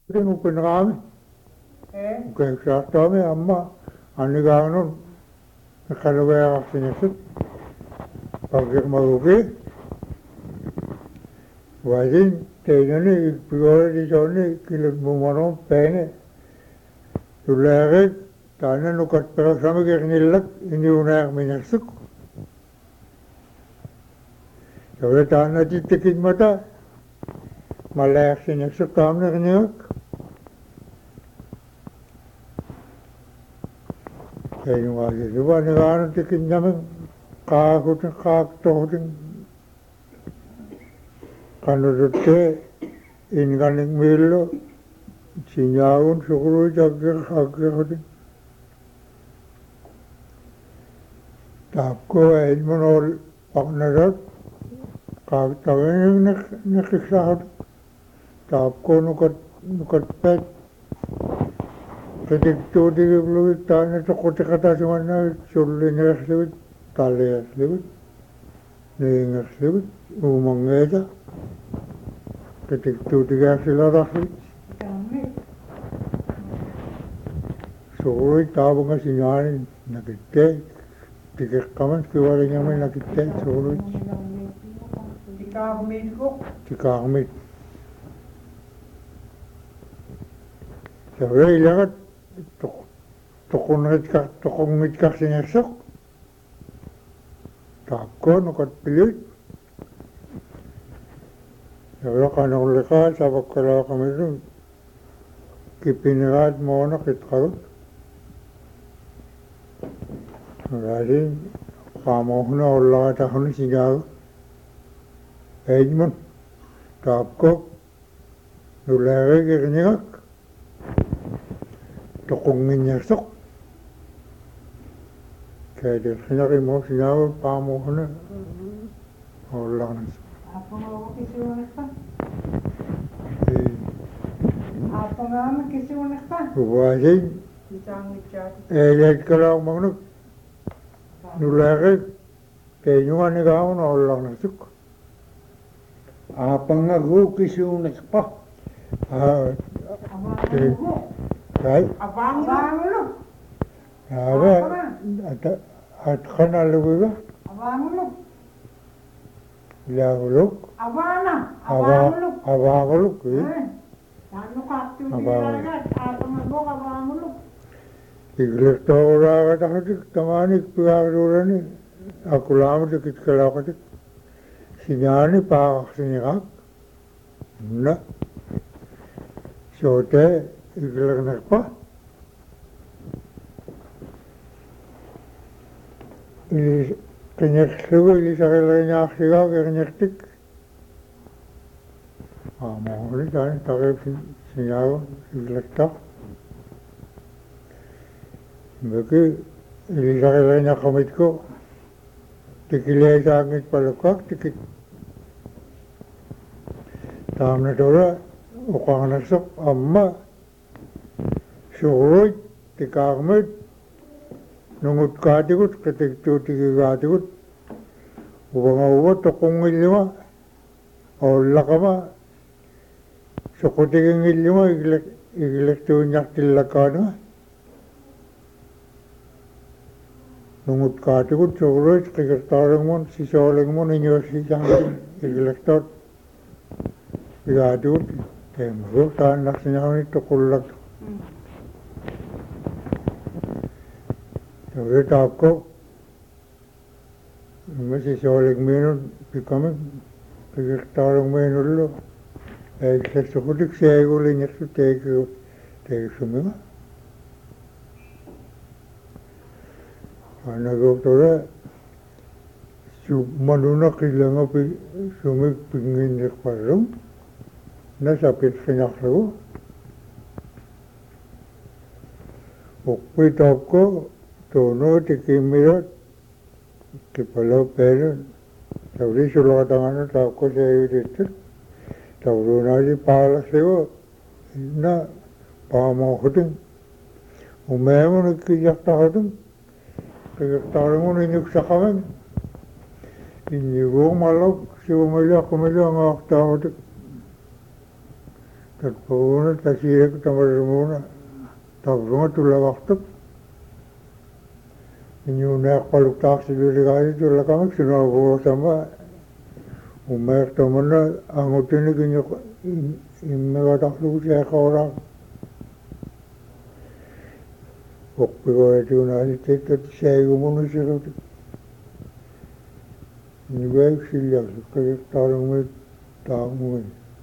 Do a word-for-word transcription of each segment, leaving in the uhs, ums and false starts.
Ringu pinrami. Keksahtami amma anigaanun kalweaqarsinisut pagirmaguki wadin teinani ikpigoradi sonni kilut mumaron pene tuleerit taana nukatperasamigirnillak iniunaaq minarsuk Yore taana titikitmata malaaqsiniksuk taamnirniak Kayungaji lupa negara tikin jamin kaakutin kaaktohutin kanurutte inganik milo sinyaun sukuru jagir hakir tapko ilmun ol paknarat kaaktawin nakiksahat tapko nukat nukat pet Ketik tu di luit tanya tu kota kata semana sulli ngas luit tali luit nengas luit umang aja ketik tu tiga silaras luit suri tahu ngas sinyal nak kita tiga kaman keluar yang mana nak kita suri tiga kamit kok tiga kamit Jadi lihat Tukungit ka, tukungit ka sinasok. Tako, nukat pilit. Yara ka nakulika, sabak kala kami rin. Kipinirad mo na kitkarot. Rasin, pamaw na ulang at ako na sinyago. Edmond, tapko, nulari kirningak. Tukungin niya sok. Kaya di sinari mo sinawa pa mo ko na wala na siya. Apa nga kisiwanak pa? Apa nga kisiwanak pa? Buwasin. Isang chat. Eh, lahat ka lang mga nulakit. Kaya nyo nga nagawa na wala na siya. Apa nga kisiwanak pa? Ah, Abang mo. Kaya? Abang mo. Sabi, at, at ka na luwi ba? Abang mo. Lahulog? Abana. Abang mo. Abangulog, eh? Ano ka? Tunilagat. Abang mo. Abang mo. Iglis to ako ragat ako dik, tamanik pagkakulan ni. Ako lang dikit kalakatik. Sinyani pakak sinikak. Na. Sote, iglis na pa. Ilis, kanyaksugo, ilis akilay niya aksigaw, kanyaktik. Ah, mahuli tayo, takip sinyago, iglis to. Bagi, ilis akilay niya kamit ko. Tikilay sa angit palukak, tikit. Tam na tora, ukang nasok, amma. Suroy, tikakmit. Nungut katikut, ketik tu tiki katikut. Ubang uwa, tokong ilima. Ola kama. Sukutik ilima, igilek tu nyak tilakana. Nungut katikut, suroy, kikirtarang mon, sisoling mon, inyo sisangin, igilek tot. Katikut, temro, taan naksinya ito kulak. Jadi tapko, masih soaling minun, pikami, pikirtarong minun lo. Eh, sesukutik saya guli nyaksu teki, teki suminga. Anak doktora, su manuna kilanga pi sumik pingin nyakparong, nasapit sinaksago. Ukpi tapko, Tono tikimirat, kipalo pero, sabi sulatan ano ko sa iyo dito, sabi na di pala siyo, na pamakutin, umemo nagkiyak tahatin, kiyak tahatin mo ninyuk sa kami, inyugo malok, siyo malak kumila ang aktahatin, tatpuna tasirek tamarumuna tavrunga tulawaktup inyunak paluktak silirigay tulakamik sinago sama umek tamana angutinik inyuk immegataklu sekora okpigo etunasi tekat seigumunu sirut niwek silyak kaya tarungit tamungi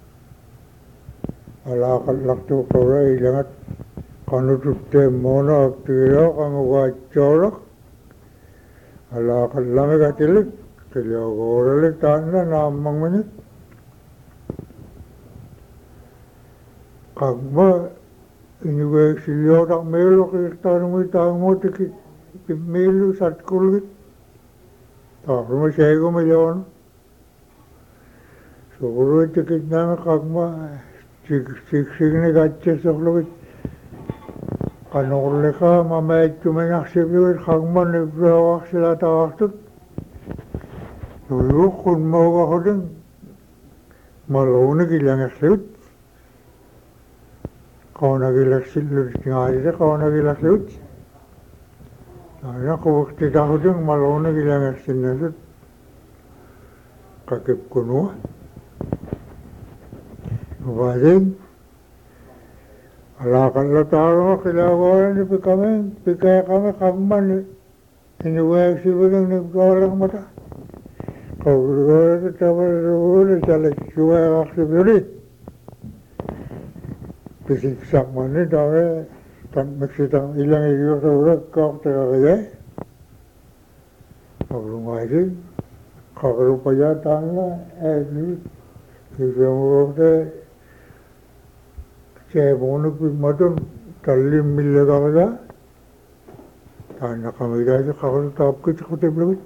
alakat laktu kora ilangat kanututte mona aktiro kanguwa chorak alakat lamigatilik kilogoralik tanna namang minit kagma inuwe silyotak melo kirtarungi tangmotik melo satkulgit tarungi sego milyon suguru tikit nami kagma siksigne gatche soklugit kanurlika mamayit tuminaksibigit kagma nibrawak sila tawaktut tuyuk kunmawa koding malaunig ilang eksibit kaunagilak sillut ngayde kaunagilak lut ana kubukti tahuding malaunig ilang eksinasut kakip kunua Wajib, alakan lo taro kilawaran ni pikame, pikaya kami kagman ini wek sibing ni orang mata. Kau bergora tabar rule cale cuai aksibiri. Pisik sakmani tawe tan maksita ilang iyo tawe kau terkaya. Kau rumah kau rupaya tanah eh ni kita mungkin saya bonus macam talim milega kada, tanah kami dah kalau tak kita kita belum,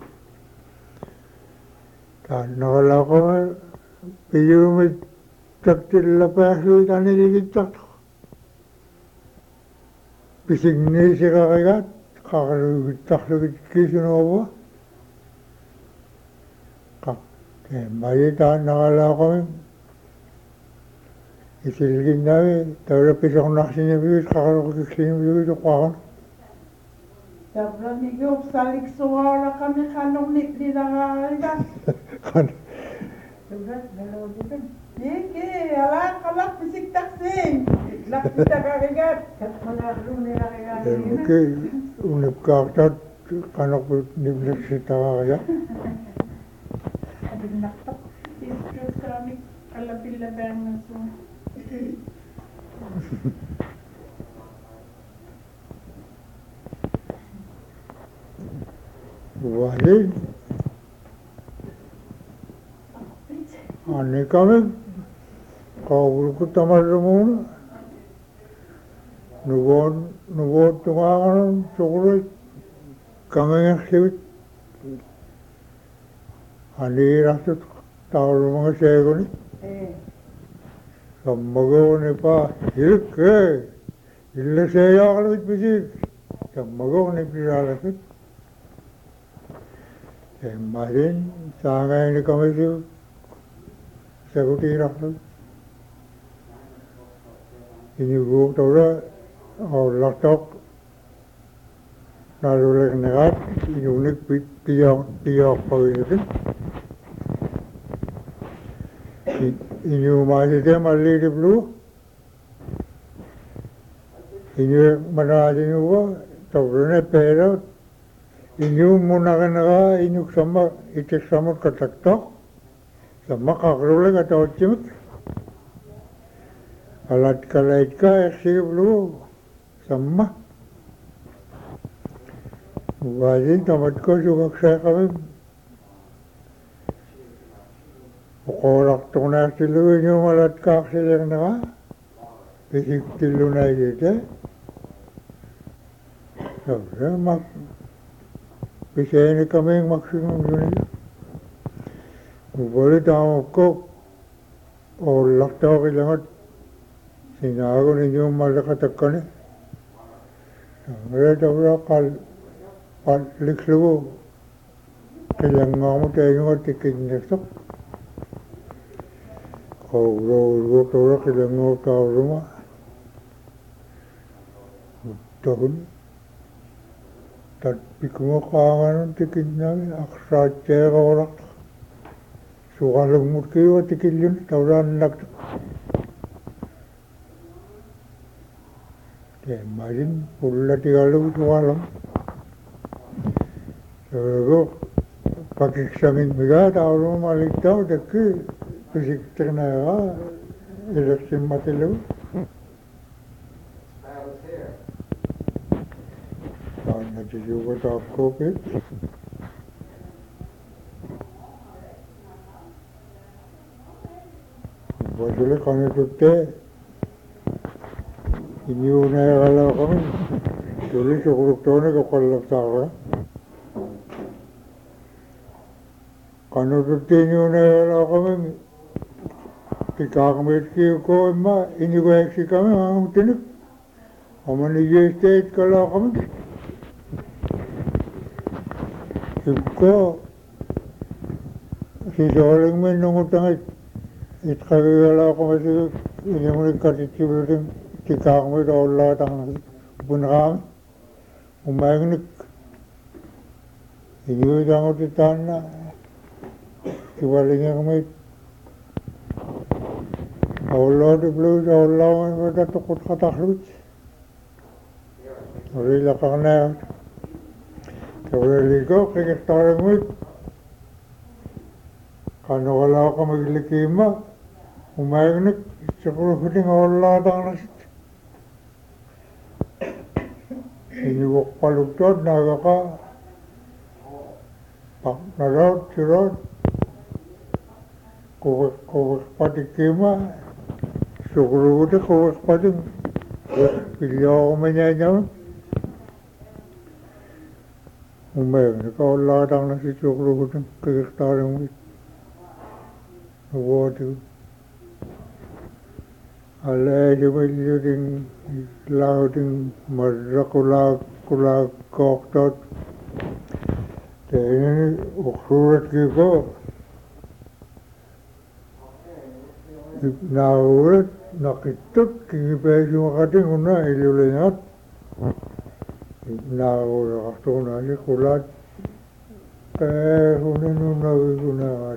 tanah kalau kami pilih caktil lepas itu tanah lagi cak, pising ni sekarang kalau tak lagi kisah apa, kak, kembali tanah kalau kami isilgin namin, tawala pisang naksin bigit, kakaro kiksin bigit o kwakan. Tabla ni Gyo, salik suwara kami kanong nipli na nga. Kan? Sugat, dalawa dito. Niki, alak, alak, pisik taksin. Lakita kakigat. Kat manaklo nila kaya. Oke, unip kaktat, kanok niblik si takakaya. Abig naktak. Istrus kami, kalapil-labang na suwa. Wali, ane kami kau ku tamar rumuna, nugon nugon tungangan sukuri kami ngasibit, ane rasut tahu rumah saya kuni. Sammago ni pa hirik ke, illa saya kalau bisik, sammago ni piralasit. Kemarin sangai ni kami tu sekuti rakyat. Ini gua tahu lah, orang tak nalulah negat, ini unik tiang tiang kau ini. Ini masih dia malih di belu, ini mana ada ni gua, tahu ni perut, ini munakan naga, ini sama itu sama katak tak, sama kakrule kata ocimik, alat kalait ka eksik belu, sama, wajib tamat ko juga saya kami. Korak tunas tilu ini malat kak silang na, bisik tilu na ite. So, mak, bisaya ni kami maksimum yun. Boleh tahu ko, orang tahu kilangat, sinago ninyo malakatak ni. Mereka tahu kal, kal liklu, kilang ngamu tayo ng tikin nesok. Kauro tora kilango tauruma. Tahun. Tat pikmo kanganon tikin namin aksatya kaurak. Sukalang mutkiwa tikin yun tauran nak. Kemarin pula tigalu sukalang. So pakai samin mega tauruma malik tau dekki fisik ternaga eleksi mati lu. Karena juga tak kopi. Boleh karena tu teh ini unai kalau kami tulis cukup tahun ke kalau tahu. Karena tu teh ini unai kalau kami kita kami kiko emma ini gua eksi kami orang tu ni. Aman ini state kalau kami Iko si soaling men nungutang it kagala ko masi ini muli kati building tika kami dola tang bunram umagnik ini jangan ditana kibaling kami Allah di blu Allah mereka takut kata khlut Rila karena Kalau ligo, kaya tarang mo, kano wala ka maglikima, umayag na, siguro huling wala tang nasit. Iniwak palugtod, naga ka, pak narod, sirod, kuwak kuwak patikima, siguro huling kuwak pating, pilyo ko manyanyaman. Umayag kau ladang nasi cokro hutang kektaran wit. Waduh. Alai jemajuding lauding marakula kula koktot. Ini ukhurat kiko. Naurat nakitut kini pesu makating una ilulengat. Now, after I could who knew no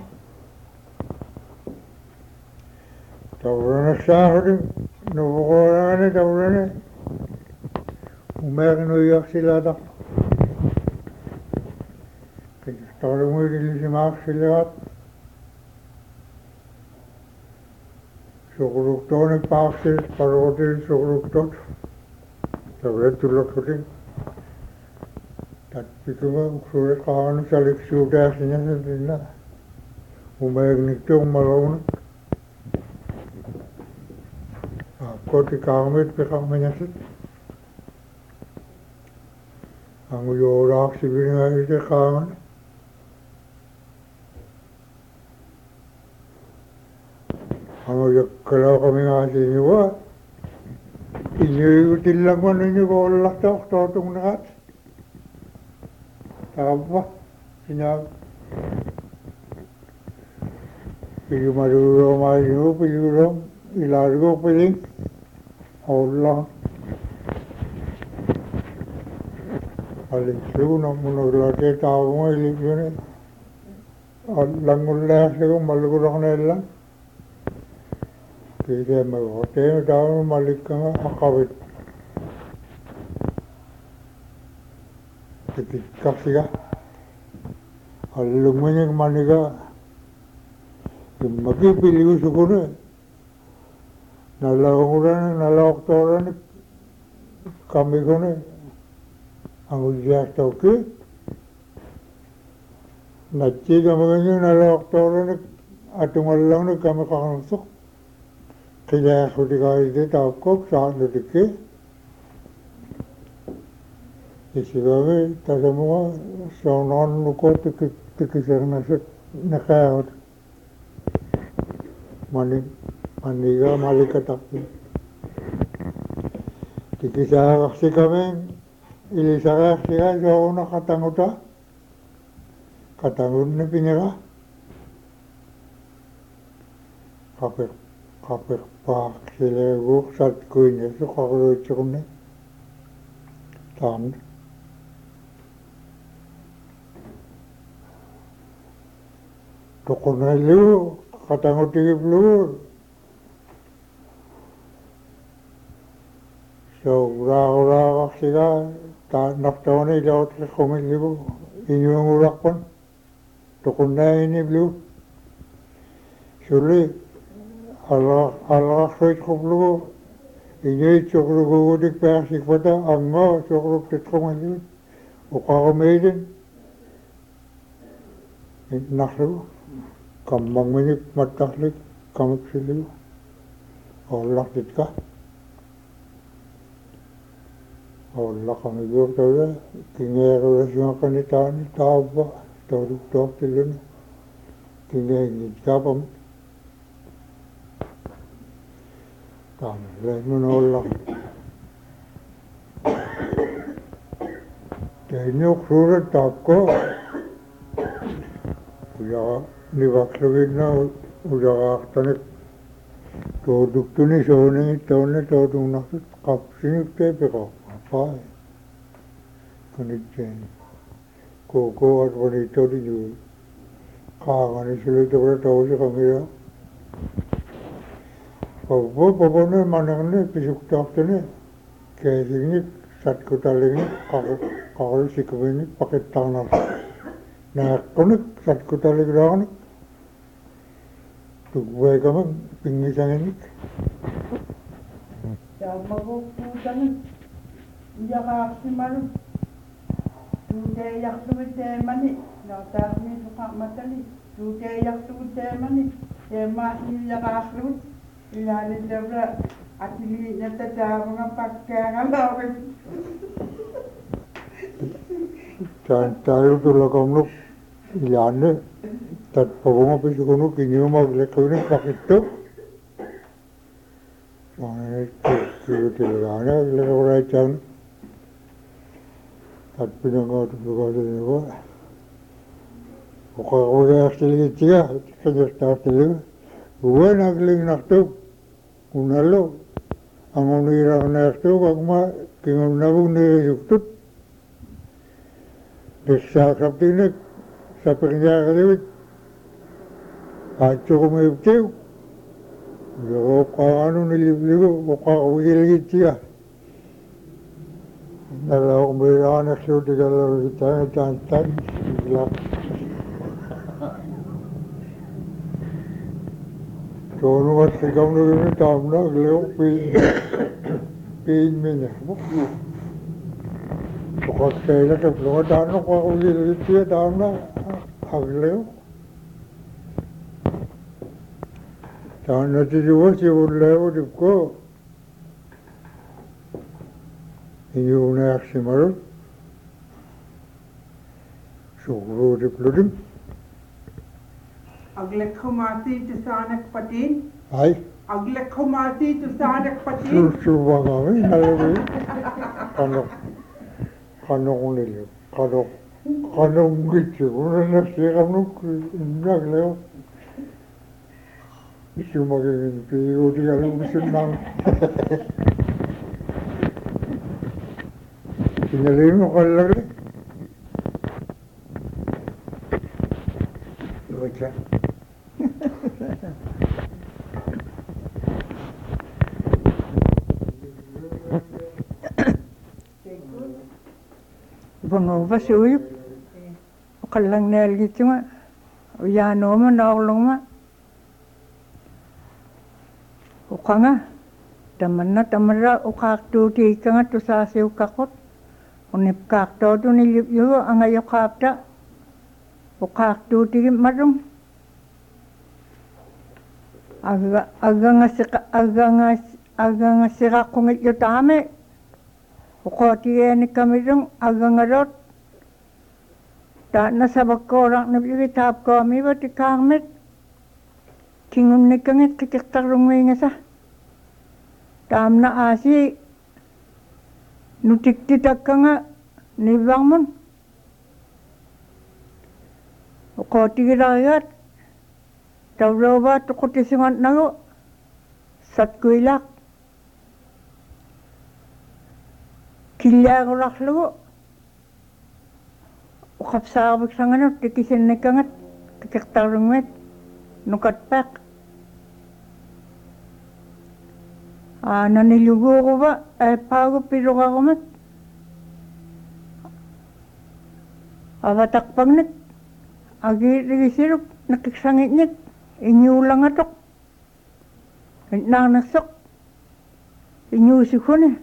Taurana Saturday, no Warana, Taurana, Umer New York Silada. Starting with the Mark Silat. So, Tony passes, Parotis, so Tahu tu lok kucing, tapi tu mah surat kawan salik sudah aslinya sendirilah. Umay nikto umalawon. Ako ti kamit pekang menyasit. Ang yorak sibin nga ite kawan. Ang kalau kami nga siniwa. Ini tilang mana ini kalau tak tahu tu nak, apa? Siapa? Pilih malu malu pilih ilargo pilih, Allah. Paling seru nak menolak tahu ini ni, Allah mulai seru malu kurang nela. Kita mahu hotel tahu malik kang akawit. Jadi kapsiga, alumnya maniga, magi pilih usukunnya, nala orang nala oktoran kami kone, angusia stoke, nanti kami kene nala oktoran atung alang ni kami kang sok. Kaya aku dikasih tahu kok saat itu isi kami tak semua soalan luka tikik tikisar nasib nakayat mani maniga malika tapi tikisar kasi kami ilisar kasi kami so na katanguta katangun na pinira kapek kapek pak sile guk sat kuine su kakro chukne tam tokona lu katango tigi lu so ra ra siga ta naftawani laut khomel libu inyong urakpan tokona ini blu surely Allah Allah khoit khoblu inyoi chokru gogodik pa sikpata anga chokru kitkhomel ukagomeiden nakhlu kambang minik matahlik kamuk silu Allah ditka Allah kami berdoa kingero rasio kanitani taba toruk tok tilun kingengi kapam kam lemun Allah tenyo khura tapko uja nivaklugina uja tanik toduk tuni sone tone todung nak kapsinik tepeko apa kanitjen koko atwani todi ju kagani sile tokra tawsi kamira Papa papa ne manangne pisuk taftene kesingni satkutalingni kakak kakak sikabini pakai tanah nah konik satkutaling ranik tugway kama pingisanginik Ya maguputan ya kaksiman tude yak tude mani na tarni suka matali tude yak tude mani ema ya kaslut ilani dabra atili nyata da mga pakkangan lawin tan tayo tulo kamlo ilane tat pabunga pisukunu kinyo maglekuni pakito Ay, kiro tilgana lekora chan tat pinango tulo ko Oka oka asli tiga kaya startelu Uwe nagling nakto unalo angon ira nakto kagma kingon nabung ni yuktut Desa kaptinek sa pagnya kadewit Acho ko may uptiw Yo ka ano nilibligo o ka uwilgit siya Nalaw kong bayra na siyo tigalaro kita tan-tan Sigla Tono at sigaw na gini tamna Aglaw pin Pin minya Bukas kaya sa plunga tano ka uwilgit siya tamna Aglaw Tana tijuwa si urlayo dipko Iyo na yak simarot Sukro diplodim Aglek khumati to sanak patin Ay Aglek khumati to sanak patin Sursuba kami nalabi Kanok Kanok nilip Kanok Kanok ngitsi Una nasikam nuk Naglayo Isu magiging piyo di alam bisunang Sinalin mo kalagli Baca Bungo ba suyup Ukalang nel gitu ma Uyano ma naulong ma Ukanga Taman na tamara ukak tu ti kanga tu sasi ukakot Unip kak to tu nilip yu anga yukap ta Ukak tu ti marung Aga aga nga sika aga nga aga nga sika kungit yu tame Ukoti eni kamirung aga nga rot Ta nasabak ko orang nabiyagi tap ko amiwa ti kangmit Kingun ni kangit kikiktar rungay nga sa Tam na asi nutik titak ka nga nibang mon Ukoti girayat Tawrawa tukutisingan nago satkuilak kilyagurak lugo ukapsabik sanganot tikisin nekangat tikiktarungmet nukatpak ah nanilugo ko ba ay pago pirugakumat awatakpagnet agi rigisiruk nakiksangitnyet inyulang atok nang nasok inyusikune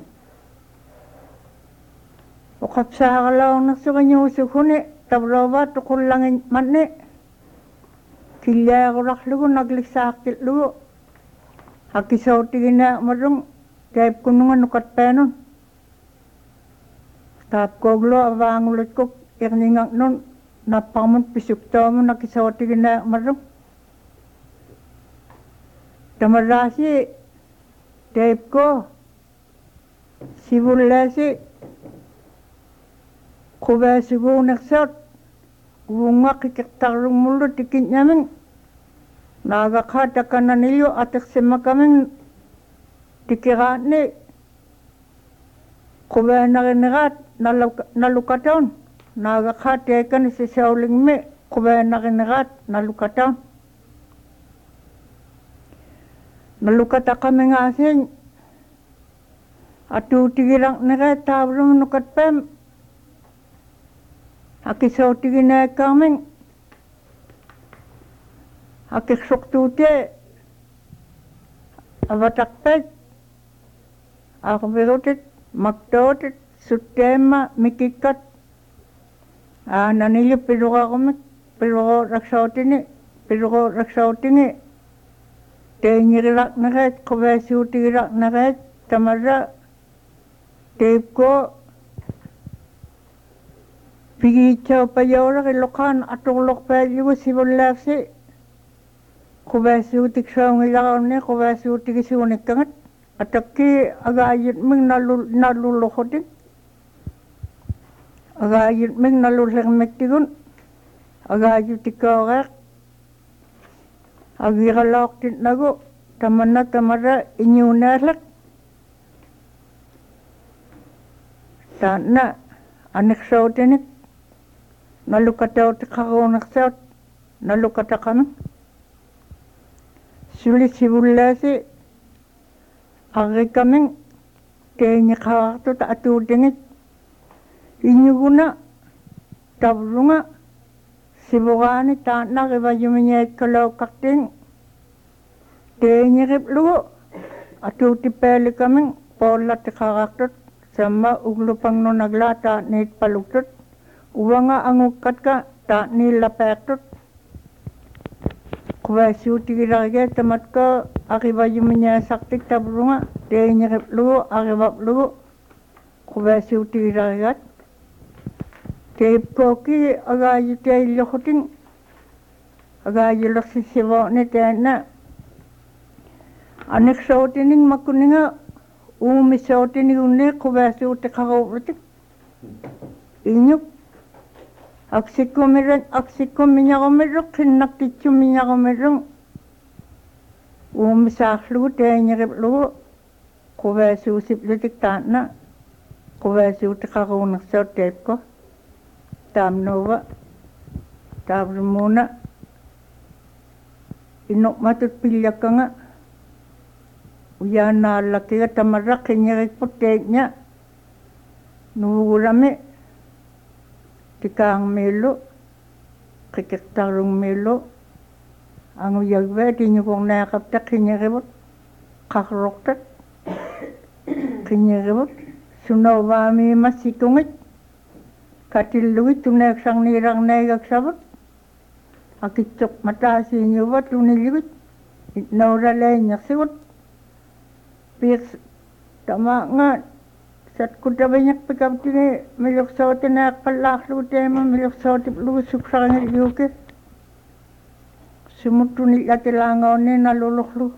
ukapsakalaw nasok inyusikune tabrawa tukulangin manne kilyagurak lugo nagliksakit lugo hakisautigina marung kaip kunungan nukat penon tap koglo awangulit ko ikningang nun napamon pisukto mo nakisautigina marung tamarasi kaip ko sibulasi kubasigo naksat bunga kikiktarung mulo tikit nyaming nagakata kananilyo atak semakaming tikirani kuba nakinagat nalukataon nagakata kan si sauling me kuba nakinagat nalukataon nalukata kami ngasing atu tigirang nagat tabrong nukat pem akisaw tigina kaming akik suktute awatakpet akabirutit maktotit sutema mikikat nanilyo piruga kumik piruga raksautini piruga raksautini tenyirirak nagat kubasiutirak nagat tamarra teip ko pigichaw payawra kilokan atulok payligo sibulasi kubasiutik saung ilakaw ni kubasiutik isiunik kangat ataki agayit ming nalulukotin agayit ming nalulekmektigun agayit ikawak agikalak tinago tamana tamara inyunalak tana anik sautinik nalukataw tikakaunak saut nalukata kami sulit sibulasi agi kaming kenya kawakto ta atudingit inyuguna tabrunga sibugani tana kibayuminyait kalaw kakting kenya kiplugo atutipeli kaming pola tikakaktot sama uglupang no naglata nit paluktot uwanga angukat ka ta nilapektot kubasiuti kirage tamat ka akibayuminya saktik tabrunga kenya kiplugo akibaplugo kubasiuti kiragat teip koki agayu te ilokoting agayu laksisibo ni tena anik sautining makuninga umi sautining unne kubasiuti kakaupratik inyuk aksikumiran aksikuminyakumiruk kinnaktichuminyakumirung umi saklu tenya kiplugo kubasiusiplutik tana kubasiuti kakaunak saut teip ko tamnova tabrumuna inok matut pilyakanga uyana lakiga tamarak kinyirik puteknya nurame tikang melo kikiktarung melo ang uyagwe tinyukong nakaptak kinyiribot kakroktat kinyiribot sunawami masikungit katilluit tunek sang nirang negak sabot akitsok matasi nyubat tuniligut itnaura lenyak sigut pirs tama nga sat kuda banyak pikap tini milok sauti nak palak lu tema milok sauti lu suksang yuke sumut tunil lati langaw ni nalulok lu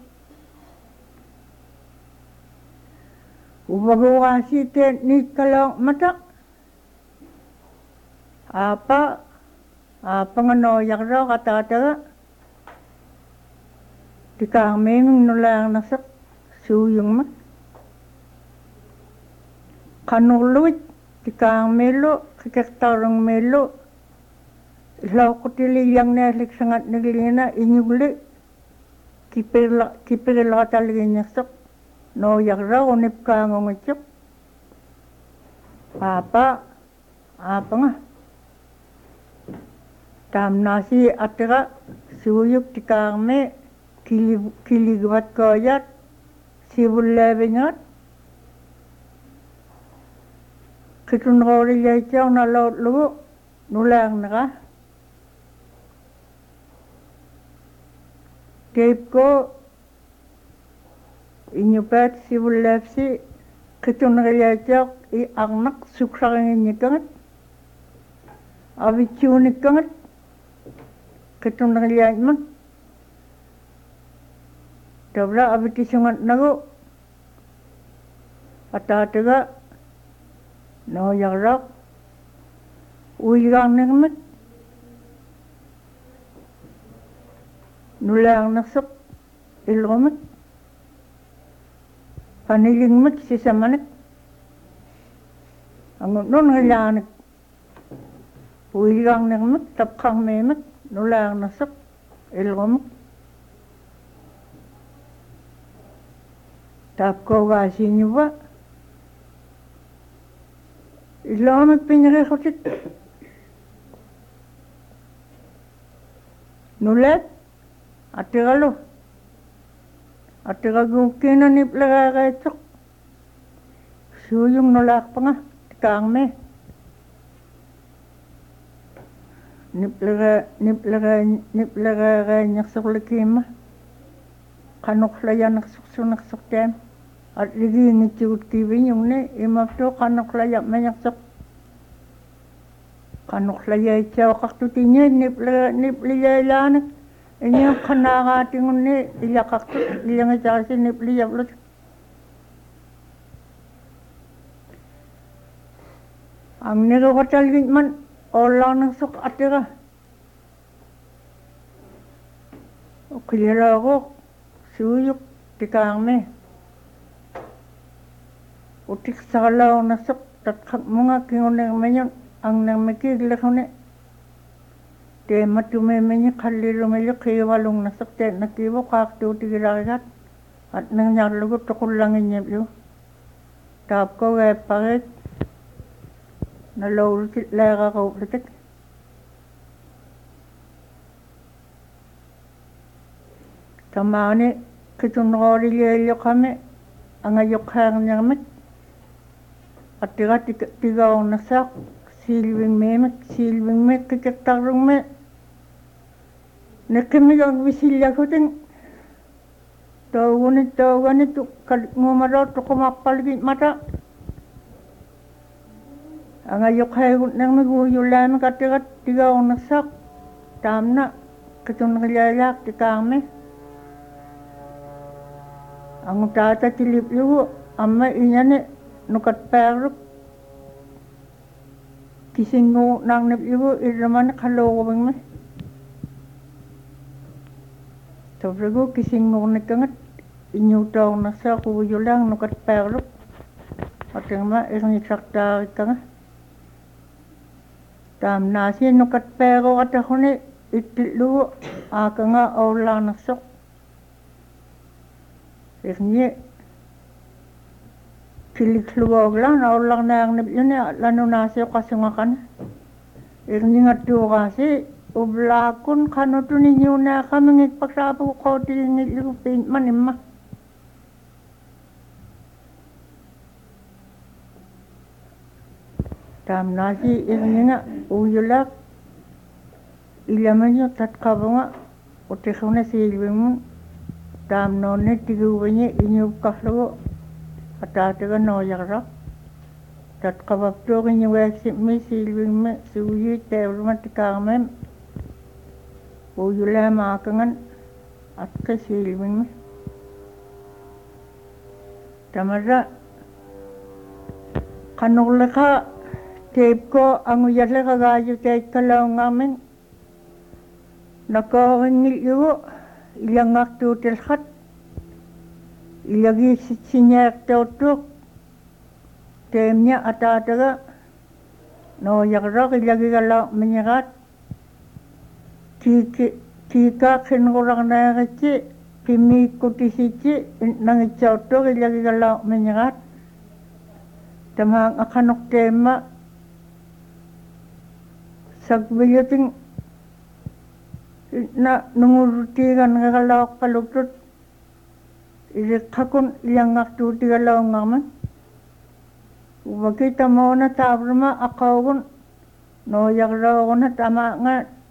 ubagawasi te ni kalong mata apa apa ngano yakro kata-kata tikaaming nulaarnerseq suuyungmak qanurluit tikaarmiillu qikertaarungmiillu ilauqutiliiarniallik sangatnigiliina iñugli kipirla kipirilatalgiinnerseq nooyarrarunip kaangungitsuq paapa aapanga taamnaasi atira suuyuk tikaarmi kili kiligvatkoojat sivullaavingaat qitunroorillaitiarnaloutlugu nulaarnera teipko iñupaat sivullaapsi qitunerillaitiaq i arnaq suksaringinnikangat avitsuunikkangat qitunerillaitmak tavla avitisungatnagu ataataga nooyarraq uigaarnermak nulaarnerseq ilrumak panilingmak sisamanak angunnunrilaanak uigaarnermak tapqarmiimak nulaarnerseq ilrumak taapkoogaasiiñuva illuamak piñeriqhutik nulaat atiralu atiraguukkiina nipleraagaitsoq suuyung nulaarpanga tikaarmi niplera niplera nipleraagaannersorlikiimma qanorlayanersorsunersortaam atligiingitsugut kiiviñungni imaptu qanorlayammanersoq qanorlayaitsaoqartutiñi niplera nipliyailaanak iñiam qanaaqaatingunni ilaqartut ilangitaasi nipliyavlut angniruqatalgitman ollaarnersoq atira uqiliraaruq suuyuk tikaarmi utiqsaalaornersoq tatqaqmunga kingunermiñun angnermikiigliruni teematumiimiñi qallirumillu qiivalungnersoq teetnakiivu qaartuutigilarigat atnerñarlugu toqullangiññiplu taapkogaapparit naloulutit leeraruuplitik tamaani qitunroorilialluqami angayuqqaarniarmik attira tigaornersaaq siilvingmiimik siilvingmi qikertarrungmi neqqimigarvisillagutin touguni tougani ngumaloo tuqumaqqalgit mata angayuqqaagutnermik uuyullaamik attira tigaornersaaq taamna qitunrilaalaaq tikaarmi angutaata tiliplugu amma iñani nukatpaarruk kisingu naarniplugu irramani qalluuruvingmi tavlagu kisingurnikkangat iñuutaornersaaq uuyulaang nukatpaarruk atirma irnisartaarikkanga taamnaasi nukatpaaruqataquni ittillugu aakanga oulaarnersoq irni kiliklugooglaan aullarnaarnipluni lanunaasi qasungaqana irningattuuraasi ublaakun qanutuni ñuunaaqamingikpaqsaapugu qootiginngilugu piintman imma taamnaasi irninga uuyulaaq ilamañu tatqavunga utiquna siilvingmun taamnoonni tiguuviñi iñuuqqarlugu ataataga nooyarraq tatqavaptuuqiñugaaksimmi siilvingmi suuyuit teevruma tikaarmim uuyulaamaakangan atqi siilvingmi tamarra qanurliqa teipko anguyalliqagaaju teikkalaungaarmin nakoorinngillugu ilangaqtuutilqat ilagiissitsinniartuuttuuq teemnia ataataga nooyaqraq ilagigalaaqmiñiqaat kiiki kiikaaqsinqurarnaaqitsi pimmiikkutisitsi nangitsauttuq ilagigalaaqmiñiqaat tamaaqaqanuq teemma sakvilutin na nungurutiiganqaqalaoqqaluktut iliqqakun ilanngaqtuutigalaunngaqman uvaki tamoona taavrama aqaugun nooyaqrauguna tamaanga